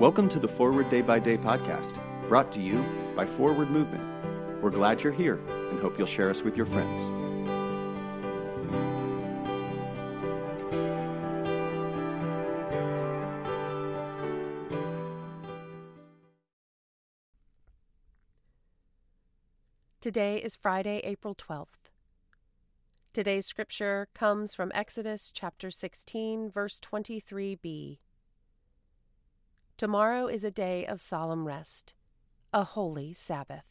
Welcome to the Forward Day by Day podcast, brought to you by Forward Movement. We're glad you're here and hope you'll share us with your friends. Today is Friday, April 12th. Today's scripture comes from Exodus chapter 16, verse 23b. Tomorrow is a day of solemn rest, a holy Sabbath.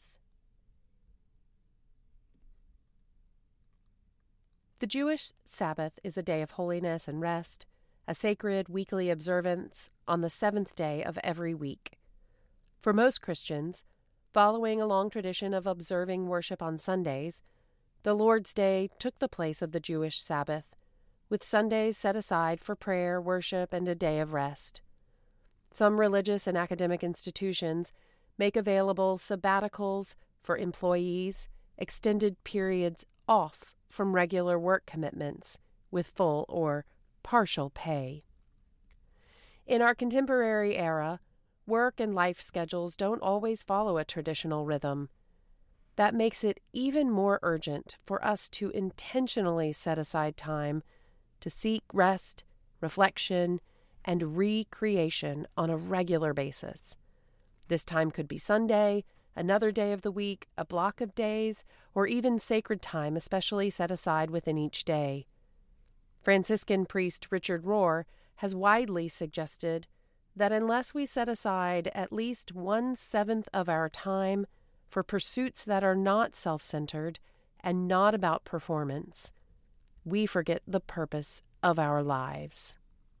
The Jewish Sabbath is a day of holiness and rest, a sacred weekly observance on the seventh day of every week. For most Christians, following a long tradition of observing worship on Sundays, the Lord's Day took the place of the Jewish Sabbath, with Sundays set aside for prayer, worship, and a day of rest. Some religious and academic institutions make available sabbaticals for employees, extended periods off from regular work commitments with full or partial pay. In our contemporary era, work and life schedules don't always follow a traditional rhythm. That makes it even more urgent for us to intentionally set aside time to seek rest, reflection, and recreation on a regular basis. This time could be Sunday, another day of the week, a block of days, or even sacred time especially set aside within each day. Franciscan priest Richard Rohr has widely suggested that unless we set aside at least 1/7 of our time for pursuits that are not self-centered and not about performance, we forget the purpose of our lives.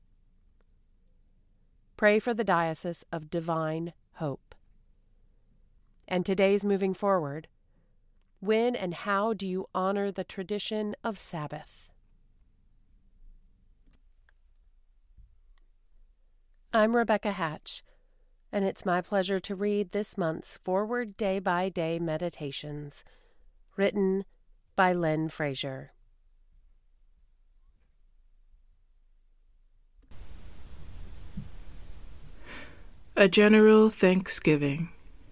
Pray for the Diocese of Divine Hope. And today's moving forward, when and how do you honor the tradition of Sabbath? I'm Rebecca Hatch, and it's my pleasure to read this month's Forward Day by Day Meditations, written by Len Frazier. A General Thanksgiving.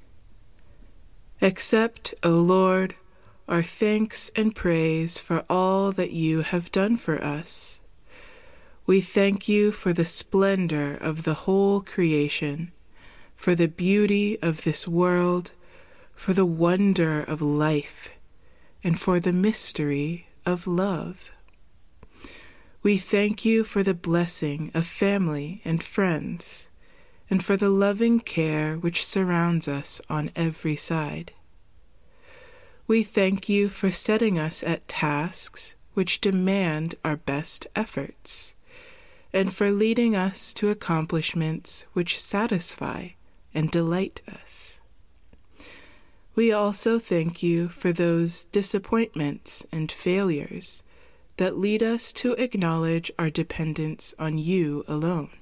Accept, O Lord, our thanks and praise for all that you have done for us. We thank you for the splendor of the whole creation, for the beauty of this world, for the wonder of life, and for the mystery of love. We thank you for the blessing of family and friends, and for the loving care which surrounds us on every side. We thank you for setting us at tasks which demand our best efforts, and for leading us to accomplishments which satisfy and delight us. We also thank you for those disappointments and failures that lead us to acknowledge our dependence on you alone.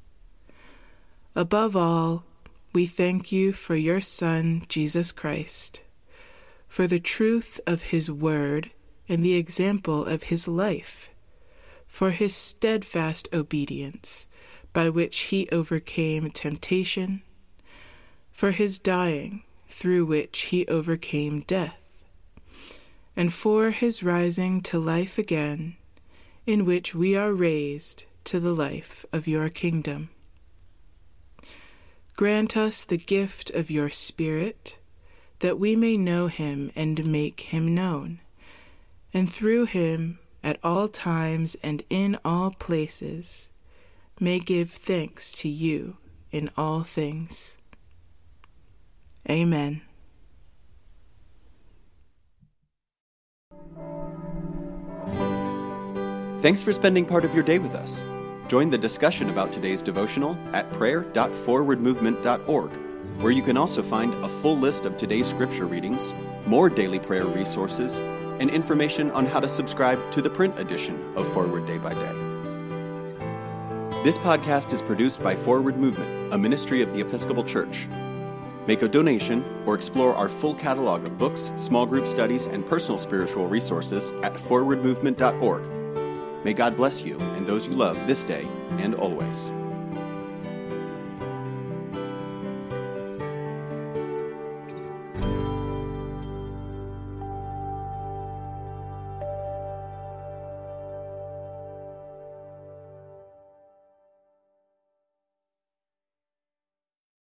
Above all, we thank you for your Son, Jesus Christ, for the truth of his word and the example of his life, for his steadfast obedience by which he overcame temptation, for his dying through which he overcame death, and for his rising to life again, in which we are raised to the life of your kingdom. Grant us the gift of your Spirit, that we may know him and make him known, and through him, at all times and in all places, may give thanks to you in all things. Amen. Thanks for spending part of your day with us. Join the discussion about today's devotional at prayer.forwardmovement.org, where you can also find a full list of today's scripture readings, more daily prayer resources, and information on how to subscribe to the print edition of Forward Day by Day. This podcast is produced by Forward Movement, a ministry of the Episcopal Church. Make a donation or explore our full catalog of books, small group studies, and personal spiritual resources at forwardmovement.org. May God bless you and those you love this day and always.